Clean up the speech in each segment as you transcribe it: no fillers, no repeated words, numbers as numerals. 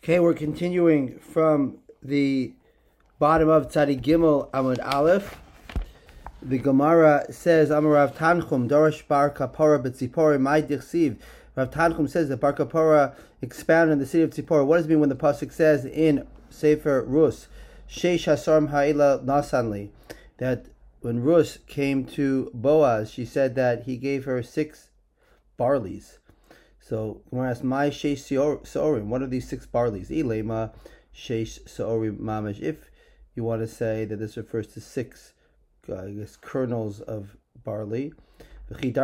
Okay, we're continuing from the bottom of Tzadi Gimel Amud Aleph. The Gemara says, Amar Rav Tanchum, Dorosh Bar Kapora B'Tzipora, Mai Dichsiv. Rav Tanchum says that Bar Kapora expounded in the city of Tzipora. What does it mean when the pasuk says in Sefer Rus, Sheish Hasarim Ha'ila Nasanli, that when Rus came to Boaz, she said that he gave her 6 barleys. So when I ask, my sheish seorim, what are these 6 barleys? Ilema sheish seorim mamash. If you want to say that this refers to 6, kernels of barley. But is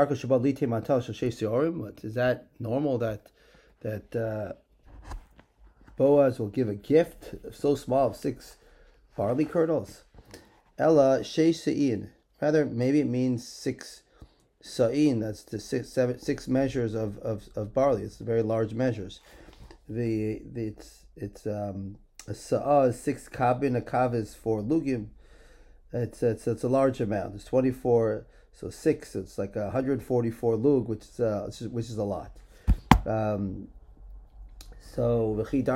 that normal that Boaz will give a gift so small of 6 barley kernels? Ella sheish se'in. Rather, maybe it means 6 sa'in, that's the 6 measures of barley. It's very large measures. It's a sa'ah is 6 kabin, a kav is 4 lugim. It's a large amount. It's 24, so 6. It's like 144 lug, which is a lot. So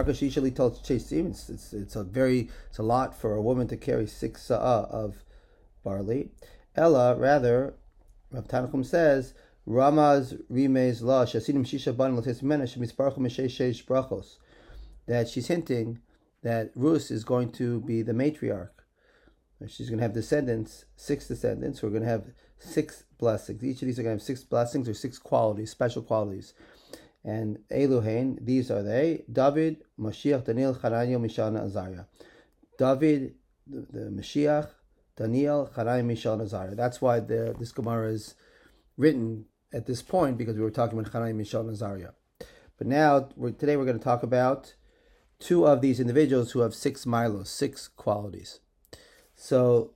it's a lot for a woman to carry 6 sa'ah of barley. Ella, rather, Rav Tanchum says, Ramaz Rimez La Shasidim Shisha Ban Latesmena Shemisparchum Sheish Brachos, that she's hinting that Rus is going to be the matriarch. She's going to have descendants, 6 descendants, who are going to have 6 blessings. Each of these are going to have 6 blessings or 6 qualities, special qualities. And Eluhain, these are they: David, Mashiach, Daniel, Hananiah, Mishael, and Azariah. David, the Mashiach, Daniel, Hananiah, Mishael, and Azariah. That's why this Gemara is written at this point, because we were talking about Hananiah, Mishael, and Azariah. But now, today we're going to talk about 2 of these individuals who have 6 milos, 6 qualities. So,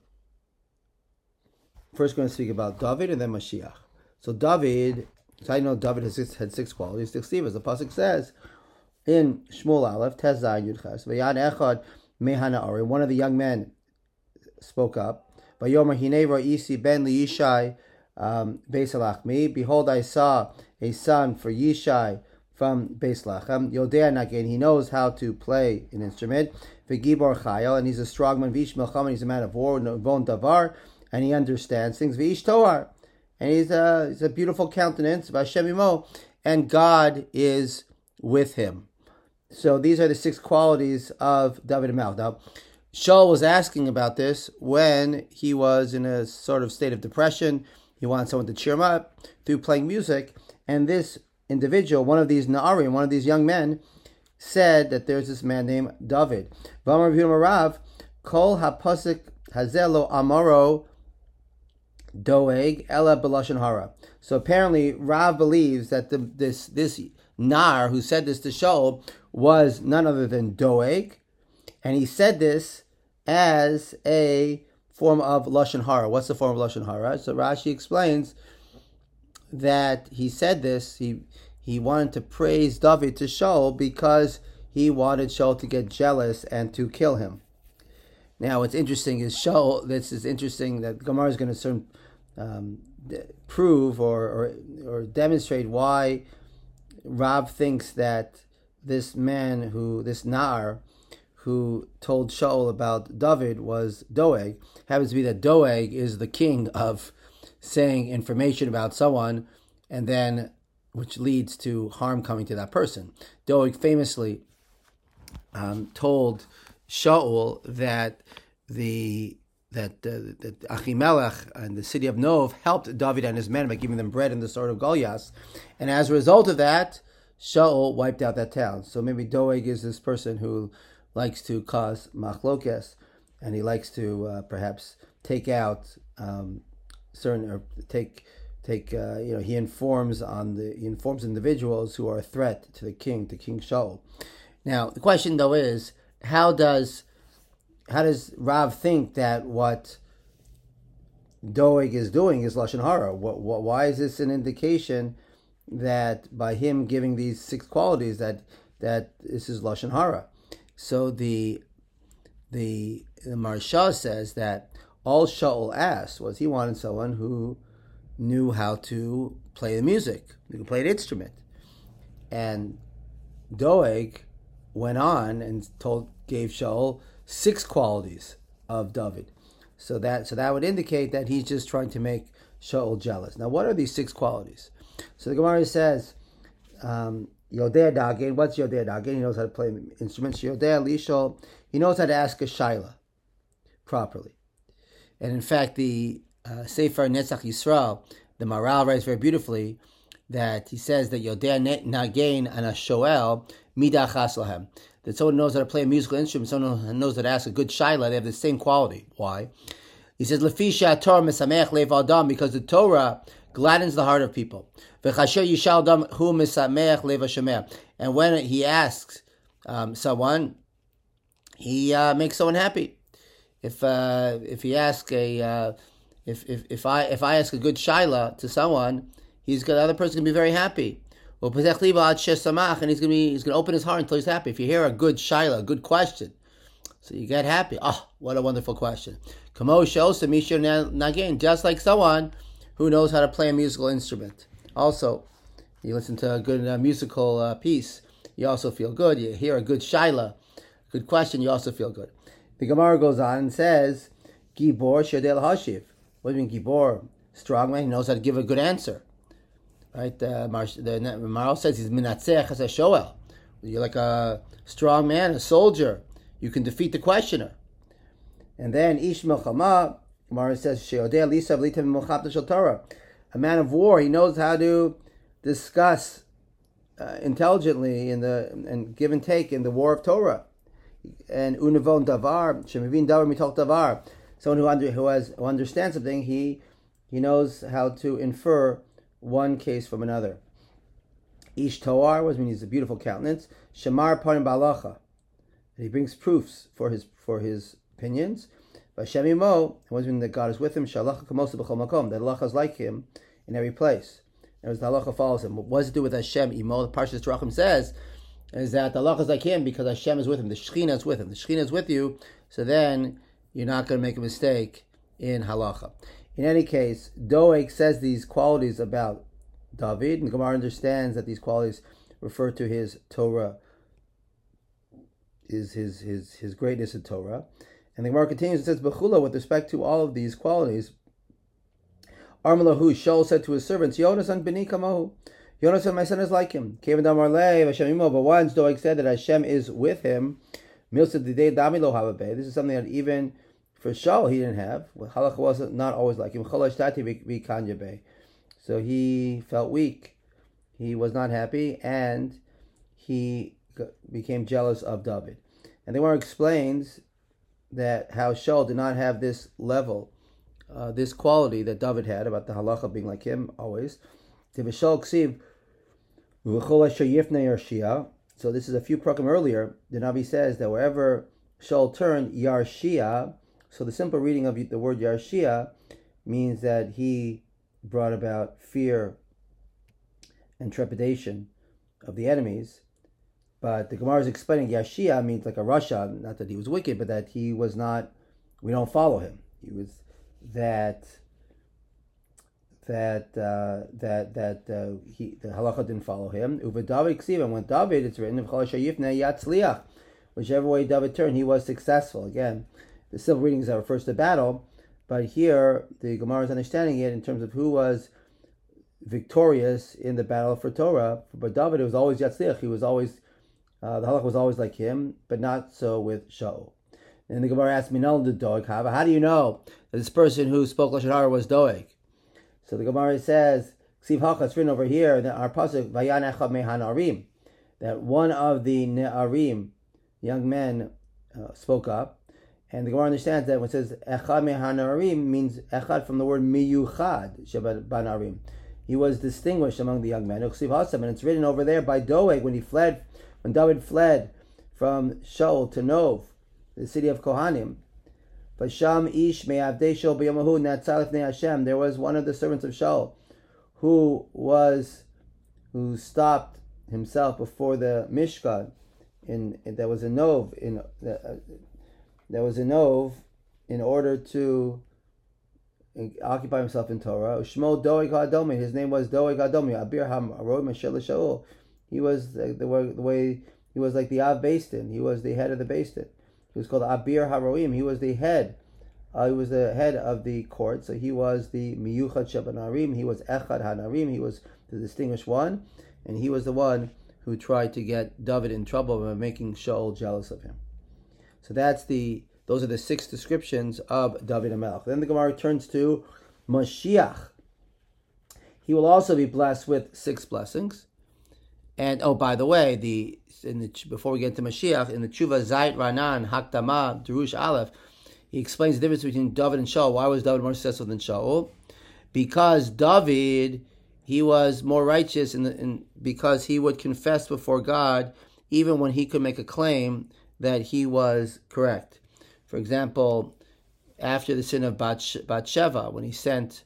first we're going to speak about David and then Mashiach. So David, so I know David had 6 qualities. As the pasuk says in Shmuel Aleph, Tez Zayin Yud Ches, V'yad echad mehana Ari, one of the young men spoke up, Vayomer Hinei Ra'isi ben Yishai Beis Lachmi, behold, I saw a son for Yishai from Beis Lachem. Yodea Nagin, he knows how to play an instrument. V'gibor Chayil, and he's a strong man. V'ish Melchama, he's a man of war. Von Davar, and he understands things. V'ish Toar, and he's a beautiful countenance. V'Hashem Imo, and God is with him. So these are the 6 qualities of David HaMelech. Now, Shaul was asking about this when he was in a sort of state of depression. He wanted someone to cheer him up through playing music, and this individual, one of these Na'arim, one of these young men, said that there's this man named David. V'amar Rav, Kol ha'pasuk hazelo amaro doeg ela b'lashon hara. So apparently Rav believes that this Nar who said this to Shaul was none other than Doeg, and he said this as a form of lashon hara. What's the form of lashon hara? So Rashi explains that he said this. He wanted to praise David to Shaul because he wanted Shaul to get jealous and to kill him. Now, what's interesting is Shaul. This is interesting that Gemara is going to prove or demonstrate why Rav thinks that this man this Nar, who told Shaul about David, was Doeg. Happens to be that Doeg is the king of saying information about someone, and then which leads to harm coming to that person. Doeg famously told Shaul that Achimelech and the city of Nov helped David and his men by giving them bread and the sword of Goliath, and as a result of that, Shaul wiped out that town. So maybe Doeg is this person who likes to cause machlokes, and he likes to perhaps take out he informs individuals who are a threat to King Shaul. Now the question though is, how does Rav think that what Doeg is doing is lashon hara? Why is this an indication that by him giving these 6 qualities that this is lashon hara? So the Maharsha says that all Shaul asked was he wanted someone who knew how to play the music, who could play an instrument. And Doeg went on and gave Shaul 6 qualities of David. So that would indicate that he's just trying to make Shaul jealous. Now, what are these 6 qualities? So the Gemara says, Yodea Dagin. What's Yodea Dagin? He knows how to play instruments. Yodea Lishol. He knows how to ask a shaila properly. And in fact, the Sefer Netzach Yisrael, the Maral writes very beautifully that he says that Yodea Nagain and a Shoel Midachas Lahem. That someone knows how to play a musical instrument, someone who knows how to ask a good shaila, they have the same quality. Why? He says, Lefisha Torah Mesamech Lev Adam, because the Torah gladdens the heart of people. V'chasher Yishal Adam Hu Mesamech Lev Hashemer. And when he asks someone, he makes someone happy. If he asks if I ask a good shaila to someone, the other person can be very happy. And he's gonna open his heart until he's happy. If you hear a good shaila, a good question, so you get happy. Oh, what a wonderful question. Just like someone who knows how to play a musical instrument. Also, you listen to a good musical piece, you also feel good. You hear a good shaila, good question, you also feel good. The Gemara goes on and says, Gibor Shadel Hashiv. What do you mean Gibor? Strong man, he knows how to give a good answer. Right? The Maral says he's minatzech as a shoel. You're like a strong man, a soldier. You can defeat the questioner. And then Ish Melchama, Gemara says Sheodeh Lisa V'litem Melchapta Shel Torah. A man of war, he knows how to discuss intelligently and give and take in the war of Torah. And Unavon Davar, Shemivin Davar Mitol Davar. Someone who understands something, he knows how to infer one case from another. Ish Toar was when he's a beautiful countenance. Shamar Panim Balacha. He brings proofs for his opinions. Vashem Imo was when that God is with him. Shalacha Kamosa B'chol Makom. That halacha is like him in every place. And as the halacha follows him. What does it do with Hashem Imo? The Parshas Terachim says is that the halacha is like him because Hashem is with him. The Shechina is with him. The Shechina is with you. So then you're not going to make a mistake in halacha. In any case, Doeg says these qualities about David, and Gemara understands that these qualities refer to his Torah, his greatness in Torah. And the Gemara continues and says, Bechula, with respect to all of these qualities, Armalahu, Shaul said to his servants, Yonasan b'ni kamahu. Yonasan, my son, is like him. Kevin Damarle, Hashem imo. But once Doeg said that Hashem is with him, Milsa Didei Dami lo havabe. This is something that even for Shaul he didn't have. Halacha was not always like him. So he felt weak. He was not happy, and he became jealous of David. And the Gemara explains that how Shaul did not have this level, this quality that David had about the halacha being like him always. So this is a few prakim earlier. The Navi says that wherever Shaul turned, Yarshia. So the simple reading of the word Yarshia means that he brought about fear and trepidation of the enemies. But the Gemara is explaining Yarshia means like a Rasha, not that he was wicked, but that he was not, we don't follow him. He was the halacha didn't follow him. Uva David Ksiva, when David, it's written, whichever way David turned, he was successful. Again, the simple readings that refers to battle, but here the Gemara is understanding it in terms of who was victorious in the battle for Torah. But David, it was always Yatzliach. He was always, the halach was always like him, but not so with Shaul. And the Gemara asks, Minal the Doeg Hava. How do you know that this person who spoke Lashon Hara was Doeg? So the Gemara says, Ksiv Hacha, it's written over here, that our pasuk, Vayan Echad Mehan Arim, that one of the Ne'arim, young men, spoke up. And the Gemara understands that when it says Echad Mehan Arim means Echad from the word Miyuchad, Sheban Arim. He was distinguished among the young men. And it's written over there by Doeg when David fled from Shaul to Nov, the city of Kohanim. Vasham ish me'avdei Shaul b'yamahu natzal lifnei Hashem. There was one of the servants of Shaul who stopped himself before the Mishkan. There was a Nov in order to occupy himself in Torah. Shmo Doeg HaAdomi. His name was Doeg HaAdomi. Abir HaMarod Mashel Shaul. He was the way He was like the Av Beis Din. He was the head of the Beis Din. He was called Abir Haroim. He was the head. He was the head of the court. So he was the Miyuchad Shabanarim. He was Echad Hanarim. He was the distinguished one. And he was the one who tried to get David in trouble by making Shaul jealous of him. So those are the 6 descriptions of David HaMelech. Then the Gemara turns to Mashiach. He will also be blessed with 6 blessings. And by the way, before we get to Mashiach, in the Tshuva Zayit Ranan Hakdama Darush Aleph, he explains the difference between David and Shaul. Why was David more successful than Shaul? Because David, he was more righteous, because he would confess before God even when he could make a claim that he was correct. For example, after the sin of Bathsheba, when he sent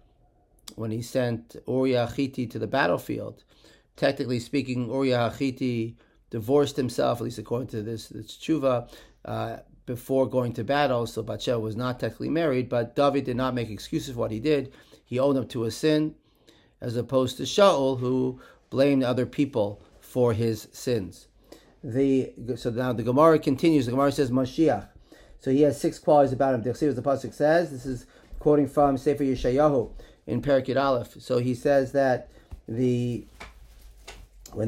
Uriah Hittite to the battlefield, technically speaking, Uriah Hittite divorced himself, at least according to this tshuva, before going to battle. So Bathsheba was not technically married, but David did not make excuses for what he did. He owned up to a sin, as opposed to Shaul, who blamed other people for his sins. So now the Gemara continues. The Gemara says Mashiach. So he has 6 qualities about him. As the pasuk says, this is quoting from Sefer Yeshayahu in Perek Yud Aleph. So he says that it's going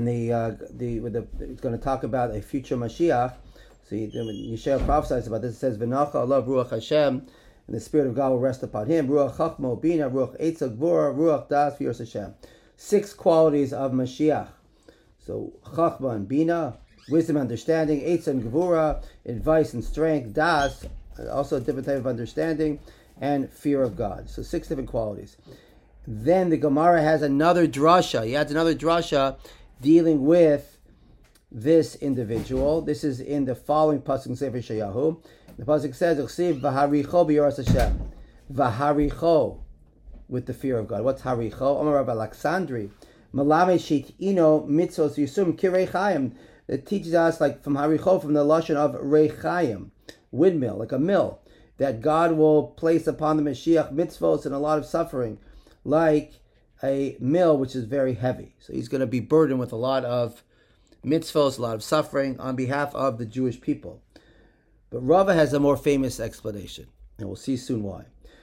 to talk about a future Mashiach. So Yeshayahu prophesies about this. It says, "V'nacha Allah Ruach Hashem," and the Spirit of God will rest upon him. Ruach Chachma Bina, Ruach Eitzah Gvura, Ruach Das V'Yiras Hashem. 6 qualities of Mashiach. So Chachma and Bina, wisdom, understanding; Eitzah and Gvura, advice and strength; Das, also a different type of understanding; and fear of God. So 6 different qualities. Then the Gemara has another drasha. He adds another drasha dealing with this individual. This is in the following pasuk in Sefer Yeshayahu. The pasuk says, "Uchsiv v'haricho b'yiras Hashem." V'haricho, with the fear of God. What's haricho? Omar Rav Alexandri, malame shitino mitzvos yisum kirei chayim. It teaches us, like from haricho, from the lashon of reichayim, windmill, like a mill, that God will place upon the Mashiach mitzvos and a lot of suffering, like a mill which is very heavy. So he's going to be burdened with a lot of mitzvos, a lot of suffering on behalf of the Jewish people. But Rava has a more famous explanation, and we'll see soon why.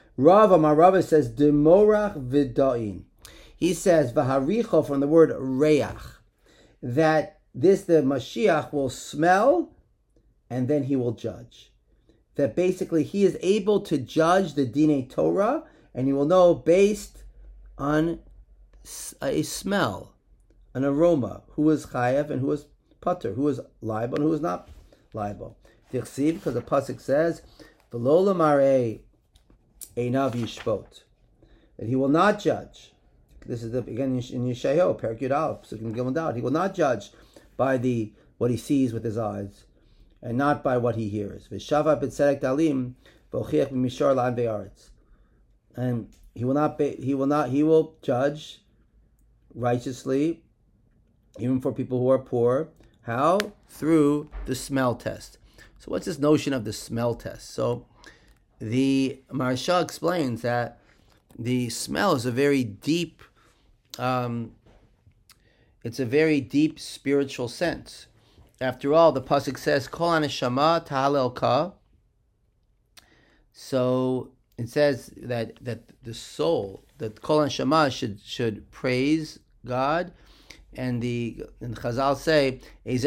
Rava says, Demorach v'da'in. He says, V'haricho, from the word reach, that the Mashiach will smell, and then he will judge. That basically he is able to judge the Dinei Torah, and he will know based on a smell, an aroma, who is chayav and who is pater, who is liable and who is not liable. Tichsiv, because the pasuk says, "V'lo l'marei einav yishpot," that he will not judge. This is again in Yeshayahu, Perek Yud Aleph, Pesukim Gimel Daled. He will not judge by what he sees with his eyes, and not by what he hears. V'shava b'tzedek dalim v'ochiach b'mishar la'an ve'aretz, and he will judge righteously, even for people who are poor. How? Through the smell test. So what's this notion of the smell test? So the Maharsha explains that the smell is a very deep, it's a very deep spiritual sense. After all, the pasuk says, Kol haneshama tahalelka. So it says that the soul, that Kol haneshama should praise God. And Chazal say,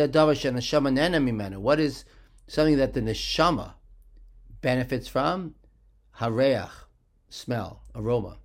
what is something that the neshama benefits from? Hareach, smell, aroma.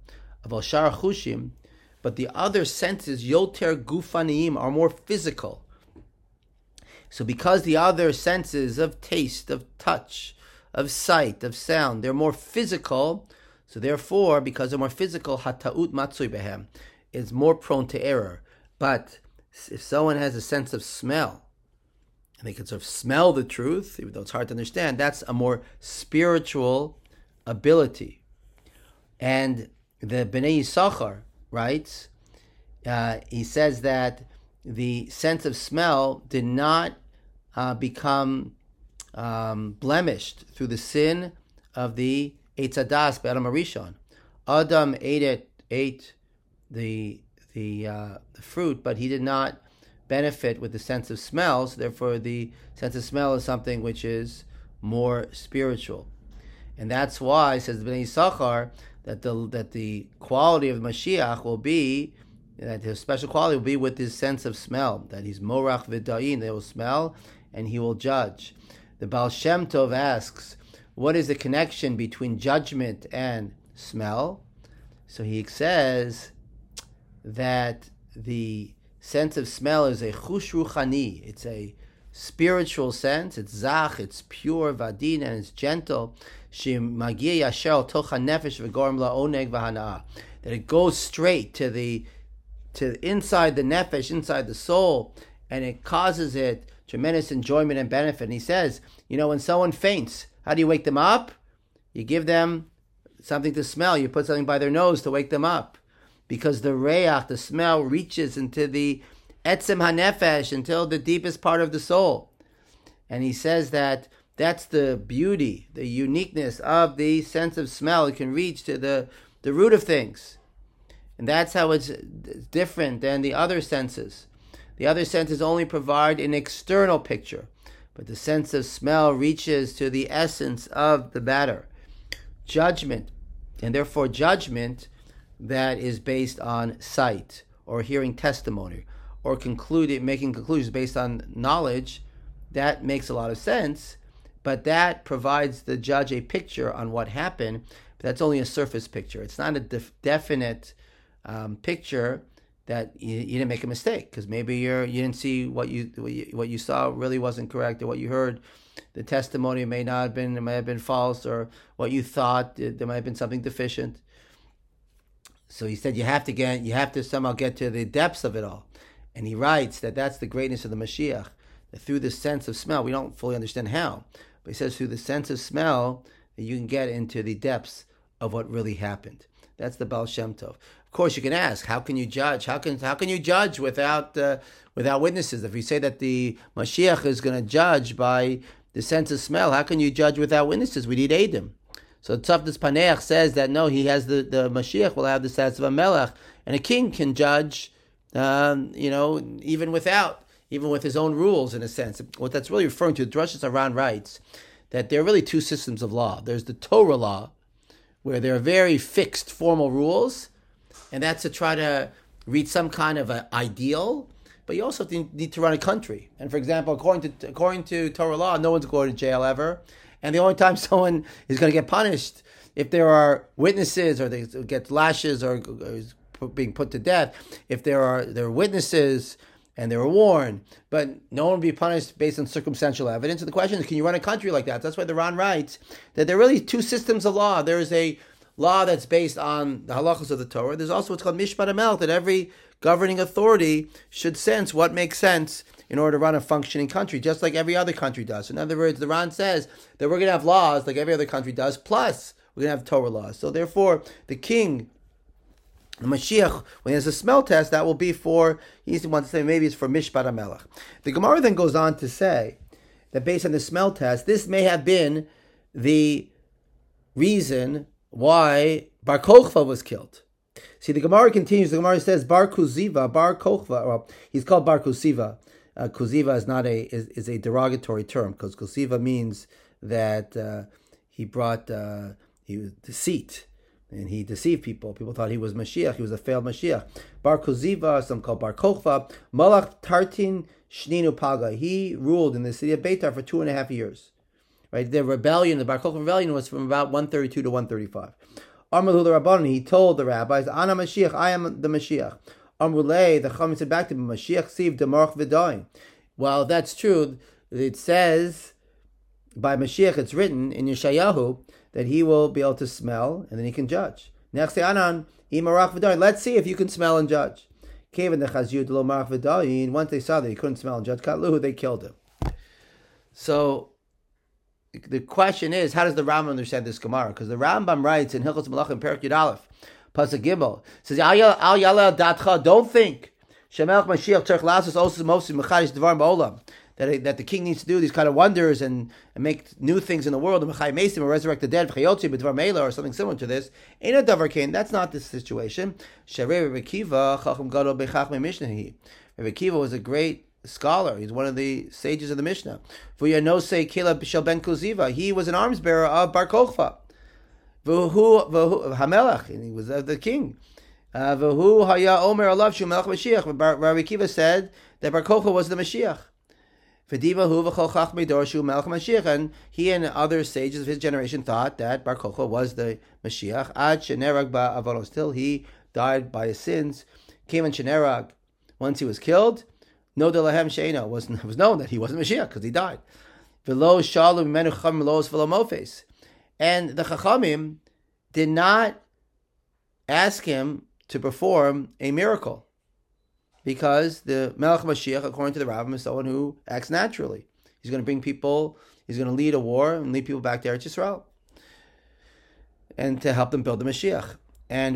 But the other senses, yoter gufaniyim, are more physical. So because the other senses of taste, of touch, of sight, of sound, they're more physical, so therefore, because they're more physical, hata'ut matzui behem, is more prone to error. But if someone has a sense of smell, and they can sort of smell the truth, even though it's hard to understand, that's a more spiritual ability. And the Bnei Yisachar writes, he says that the sense of smell did not become blemished through the sin of the Eitz Hadas be'Adam Harishon. Adam ate the fruit, but he did not benefit with the sense of smell, so therefore the sense of smell is something which is more spiritual. And that's why, says the Bnei Yisachar, that the quality of Mashiach will be, that his special quality will be with his sense of smell, that he's morach v'da'in, they will smell, and he will judge. The Baal Shem Tov asks, what is the connection between judgment and smell? So he says that the sense of smell is a chush ruchani, it's a spiritual sense, it's zach, it's pure, vadin, and it's gentle. That it goes straight to inside the nefesh, inside the soul, and it causes it tremendous enjoyment and benefit. And he says, when someone faints, how do you wake them up? You give them something to smell. You put something by their nose to wake them up. Because the reach, the smell, reaches into the etzem hanefesh, until the deepest part of the soul. And he says that that's the beauty, the uniqueness of the sense of smell. It can reach to the root of things. And that's how it's different than the other senses. The other senses only provide an external picture, but the sense of smell reaches to the essence of the matter. Judgment, and therefore judgment that is based on sight, or hearing testimony, or making conclusions based on knowledge, that makes a lot of sense, but that provides the judge a picture on what happened, but that's only a surface picture. It's not a definite picture that you didn't make a mistake, because maybe you didn't see what you saw really wasn't correct, or what you heard, the testimony may have been false, or what you thought, there might have been something deficient. So he said you have to somehow get to the depths of it all. And he writes that that's the greatness of the Mashiach, that through the sense of smell, we don't fully understand how, but he says through the sense of smell, that you can get into the depths of what really happened. That's the Baal Shem Tov. Of course, you can ask, how can you judge? How can you judge without witnesses? If you say that the Mashiach is going to judge by the sense of smell, how can you judge without witnesses? We need Eidim. So Tzafnas Paneach says that no, he has the Mashiach will have the status of a melech, and a king can judge, even with his own rules, in a sense. What that's really referring to, Rosh Hashanah writes that there are really two systems of law. There's the Torah law, where there are very fixed formal rules, and that's to try to reach some kind of an ideal, but you also need to run a country. And for example, according to Torah law, no one's going to jail ever, and the only time someone is going to get punished if there are witnesses, or they get lashes, or is being put to death, if there are witnesses and they were warned, but no one will be punished based on circumstantial evidence. And the question is, can you run a country like that? That's why the Ran writes that there are really two systems of law. There is a law that's based on the halachos of the Torah. There's also what's called Mishpat HaMelech, that every governing authority should sense what makes sense in order to run a functioning country, just like every other country does. In other words, the Ran says that we're going to have laws like every other country does, plus we're going to have Torah laws. So therefore, the king, the Mashiach, when he has a smell test, that will be for, he's the one to say maybe it's for Mishpat HaMelech. The Gemara then goes on to say that based on the smell test, this may have been the reason why Bar Kochva was killed. See, the Gemara continues. The Gemara says Bar Kuziva, Bar Kochva. Well, he's called Bar Kuziva. Kuziva is not is a derogatory term, because Kuziva means that he was deceit, and he deceived people. People thought he was Mashiach. He was a failed Mashiach. Bar Kuziva, some call Bar Kochva. Malach Tartin Shninu Paga. He ruled in the city of Beitar for 2.5 years. Right, the Bar Kochva rebellion was from about 132 to 135. Amrul Rabbanan, he told the rabbis, Ana Mashiach, I am the Mashiach. Amrulay, the Chachamim said back to him, Mashiach siv demarch v'dayin. Well, that's true. It says by Mashiach, it's written in Yeshayahu that he will be able to smell and then he can judge. Next Anan, imarach v'dayin. Let's see if you can smell and judge. Kevin the Chazyu de lo marach v'dayin. Once they saw that he couldn't smell and judge Katluhu, they killed him. So the question is, how does the Rambam understand this Gemara? Because the Rambam writes in Hilchos Malachim Perek Yud Aleph, Pasuk Gimel, says, Al Yala Datcha, don't think Shemelech Mashiach Tzarich Lasos Osos Mosim Mechadish Devarim Ba'olam, that the king needs to do these kind of wonders and make new things in the world, and Mechai Mesim, or resurrect the dead, V'chayotzi B'dvar Meila, or something similar to this. Ain't a Davar Kain. That's not the situation. Sharei Rekiva Chacham Gadol Bechachmei Mishnahi. Rabbi Akiva was a great scholar. He's one of the sages of the Mishnah. V'yanose Kilab Shel Ben Kuziva. He was an arms bearer of Bar Kochva. V'hu Hamelach, and he was the king. V'hu Haya Omer Alav Shu Melech Mashiach. Rabbi Akiva said that Bar Kochva was the Mashiach. V'divahu v'chol Chachmei Dor Shu Melech Mashiach, and he and other sages of his generation thought that Bar Kochva was the Mashiach. Ad shenerag ba'avonos, till he died by his sins. Came in shenerag. Once he was killed, no delahem sheina, was known that he wasn't Mashiach because he died. V'lo shalu mimenu chachamim los v'lo mofes, and the chachamim did not ask him to perform a miracle, because the Melech Mashiach, according to the Rambam, is someone who acts naturally. He's going to bring people, he's going to lead a war and lead people back to Eretz Yisrael, and to help them build the Mashiach. And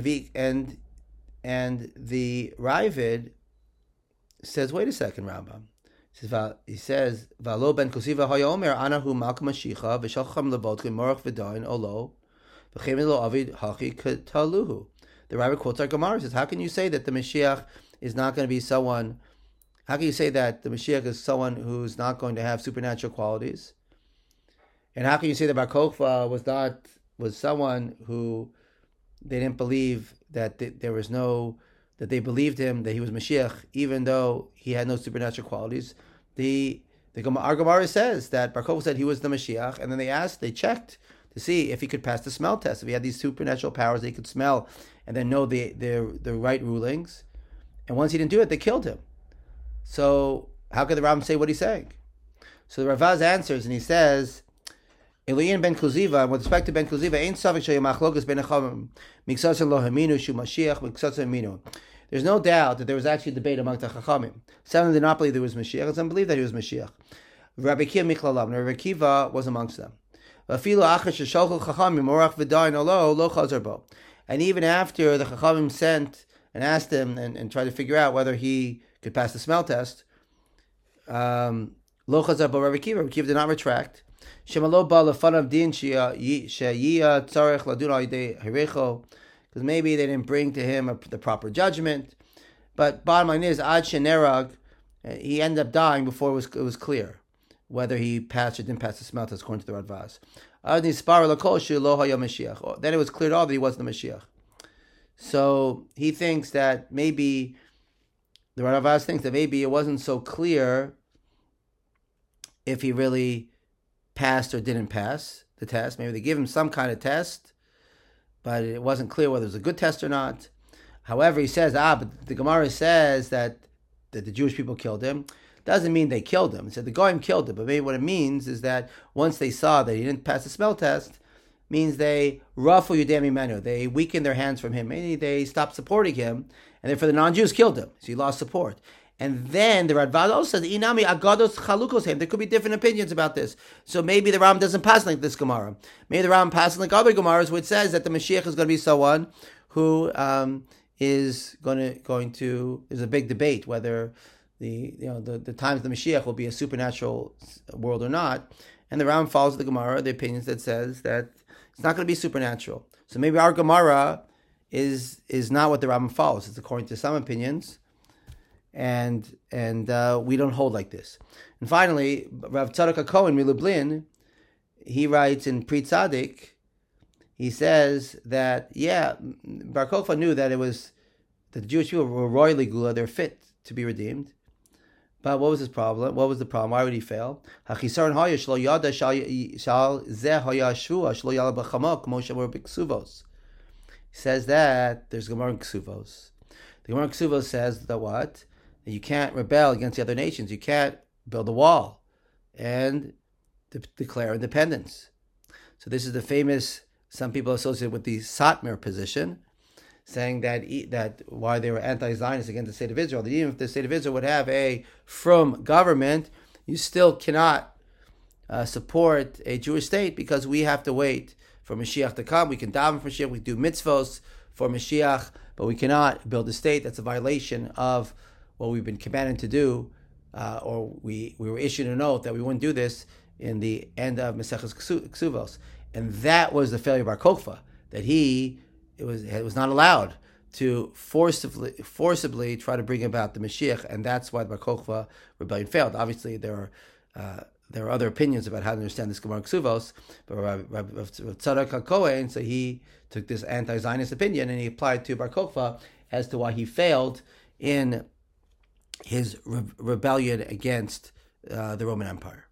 the Ravid says, wait a second, Rambam. He says, "Valo ben Kusiva hayomer anahu malka Mashiach v'shalcham lebotkim morach v'dain olo v'chem lo avid hachi kataluhu." The Ravid quotes our Gemara. Says, how can you say that the Mashiach is not going to be someone? How can you say that the Mashiach is someone who's not going to have supernatural qualities? And how can you say that Bar Kochva was someone who they didn't believe that that they believed him, that he was Mashiach, even though he had no supernatural qualities? Our Gemara says that Bar Kochva said he was the Mashiach, and then they checked to see if he could pass the smell test, if he had these supernatural powers that he could smell and then know the right rulings. And once he didn't do it, they killed him. So how could the Rambam say what he's saying? So the Ravaz answers, and he says, Eliyan ben Kuziva, with respect to ben Kuziva, ain't savik shayamachlokas ben achamim miksas lo haminu shu Mashiach miksas haminu. There's no doubt that there was actually a debate among the Chachamim. Some did not believe there was Mashiach, and some believed that he was Mashiach. Rabbi Akiva michlalav, and Rabbi Akiva was amongst them. And even after the Chachamim sent and asked him and tried to figure out whether he could pass the smell test, Lo chazar bo Rabbi Akiva did not retract. Because maybe they didn't bring to him the proper judgment. But bottom line is, Ad shenerag, he ended up dying before it was clear whether he passed or didn't pass the smell test, according to the Radvaz. Then it was cleared off that he wasn't the Mashiach. So he thinks that maybe, the Radvaz thinks that maybe it wasn't so clear if he really passed or didn't pass the test. Maybe they give him some kind of test, but it wasn't clear whether it was a good test or not. However, he says, but the Gemara says that the Jewish people killed him. Doesn't mean they killed him. It said the Goyim killed him, but maybe what it means is that once they saw that he didn't pass the smell test, means they rafu yudem imenu, they weakened their hands from him. Maybe they stopped supporting him, and therefore the non-Jews killed him. So he lost support. And then the Radvad also says, Inami agados chalukos him. There could be different opinions about this. So maybe the Ram doesn't pass like this Gemara. Maybe the Ram passes like other Gemaras, which says that the Mashiach is going to be someone who is going to. There's a big debate whether the times of the Mashiach will be a supernatural world or not. And the Ram follows the Gemara, the opinions that says that it's not going to be supernatural. So maybe our Gemara is not what the Ram follows. It's according to some opinions. And we don't hold like this. And finally, Rav Tzadok HaKohen Milublin, he writes in Pri Tzadik, he says that, Bar Kochva knew that the Jewish people were royally gula, they're fit to be redeemed. But what was his problem? What was the problem? Why would he fail? He says that there's Gemara in Ksuvos. The Gemara in Ksuvos says that what? You can't rebel against the other nations. You can't build a wall and declare independence. So this is the famous, some people associate with the Satmar position, saying that why they were anti-Zionist against the state of Israel, that even if the state of Israel would have a frum government, you still cannot support a Jewish state because we have to wait for Mashiach to come. We can daven for Mashiach, we can do mitzvos for Mashiach, but we cannot build a state. That's a violation of what we've been commanded to do, or we were issued a note that we wouldn't do this in the end of Maseches Ksuvos. And that was the failure of Bar Kochva, that it was not allowed to forcibly try to bring about the Mashiach, and that's why the Bar Kokhba rebellion failed. Obviously, there are other opinions about how to understand this Gemara Ksuvos, but Rav Tzadok HaKohen, so he took this anti-Zionist opinion and he applied to Bar Kokhba as to why he failed in his rebellion against the Roman Empire.